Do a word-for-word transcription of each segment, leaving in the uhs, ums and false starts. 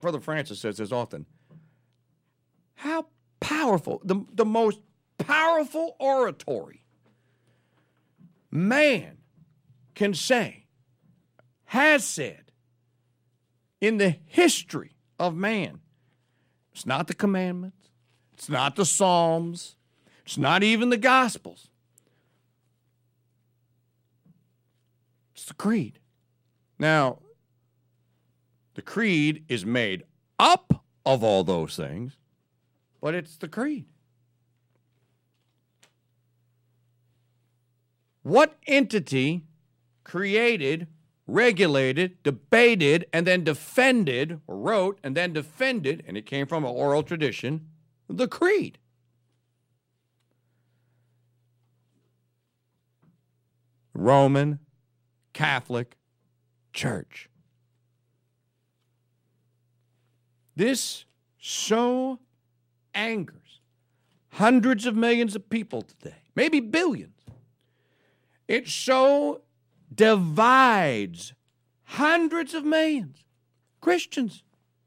Brother Francis says this often. How powerful, the, the most powerful oratory man can say, has said, in the history of man. It's not the commandments. It's not the Psalms. It's not even the Gospels. It's the creed. Now, the creed is made up of all those things, but it's the creed. What entity created, regulated, debated, and then defended, or wrote and then defended, and it came from an oral tradition, the creed? Roman Catholic Church. This so angers hundreds of millions of people today, maybe billions. It so divides hundreds of millions, Christians.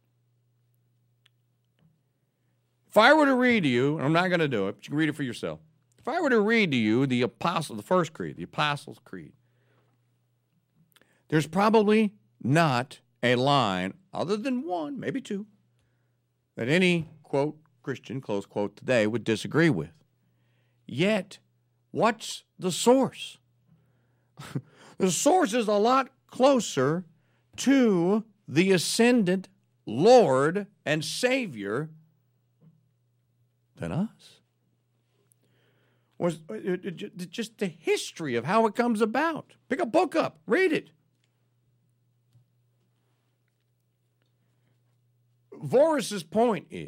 If I were to read to you, and I'm not going to do it, but you can read it for yourself. If I were to read to you the Apostle, the first creed, the Apostles' Creed, there's probably not a line, other than one, maybe two, that any, quote, Christian, close quote, today would disagree with. Yet, what's the source? The source is a lot closer to the ascendant Lord and Savior than us. Was just the history of how it comes about. Pick a book up, read it. Voris's point is,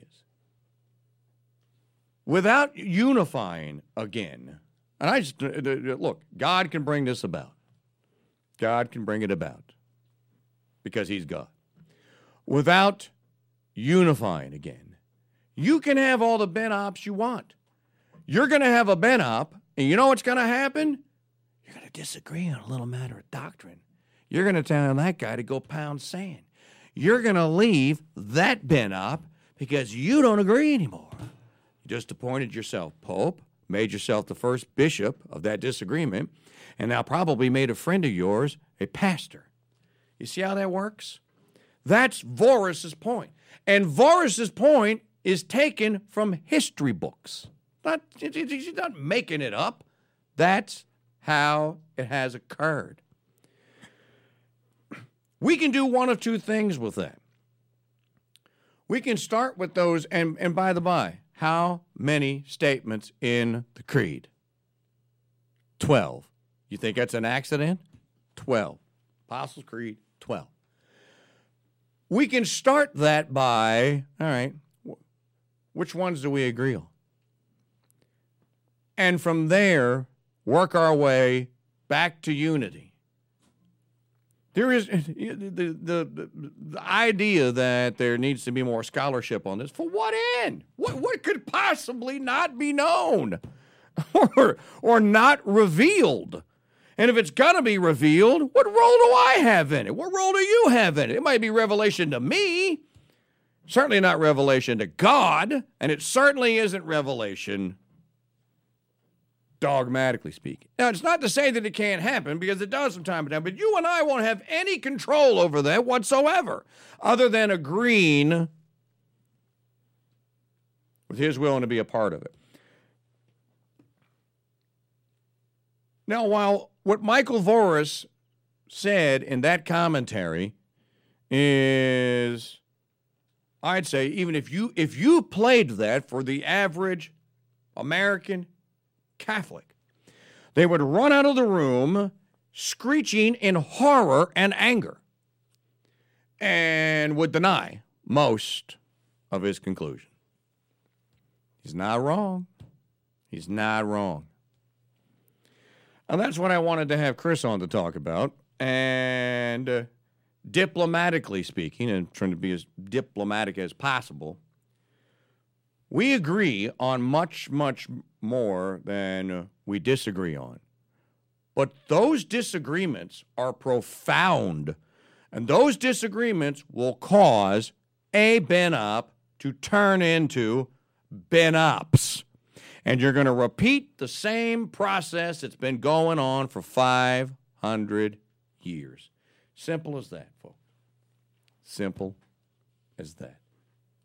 without unifying again, and I just, look, God can bring this about. God can bring it about because he's God. Without unifying again, you can have all the ben-ops you want. You're going to have a ben-op, and you know what's going to happen? You're going to disagree on a little matter of doctrine. You're going to tell that guy to go pound sand. You're going to leave that ben-op because you don't agree anymore. You just appointed yourself Pope, made yourself the first bishop of that disagreement, and now probably made a friend of yours a pastor. You see how that works? That's Voris's point. And Voris's point is taken from history books. Not, he's not making it up. That's how it has occurred. We can do one of two things with that. We can start with those, and, and by the by, how many statements in the creed? Twelve. You think that's an accident? Twelve. Apostles' Creed, twelve. We can start that by, all right, which ones do we agree on? And from there, work our way back to unity. There is the, the, the, the idea that there needs to be more scholarship on this. For what end? What, what could possibly not be known or, or not revealed? And if it's going to be revealed, what role do I have in it? What role do you have in it? It might be revelation to me, certainly not revelation to God, and it certainly isn't revelation dogmatically speaking. Now, it's not to say that it can't happen, because it does from time to time, but you and I won't have any control over that whatsoever, other than agreeing with his willing to be a part of it. Now, while what Michael Voris said in that commentary is, I'd say, even if you if you played that for the average American Catholic, they would run out of the room screeching in horror and anger and would deny most of his conclusion. He's not wrong. He's not wrong. And that's what I wanted to have Chris on to talk about. And uh, diplomatically speaking, and trying to be as diplomatic as possible, we agree on much, much more than uh, we disagree on. But those disagreements are profound, and those disagreements will cause a Ben Up to turn into Ben Ups. And you're going to repeat the same process that's been going on for five hundred years. Simple as that, folks. Simple as that.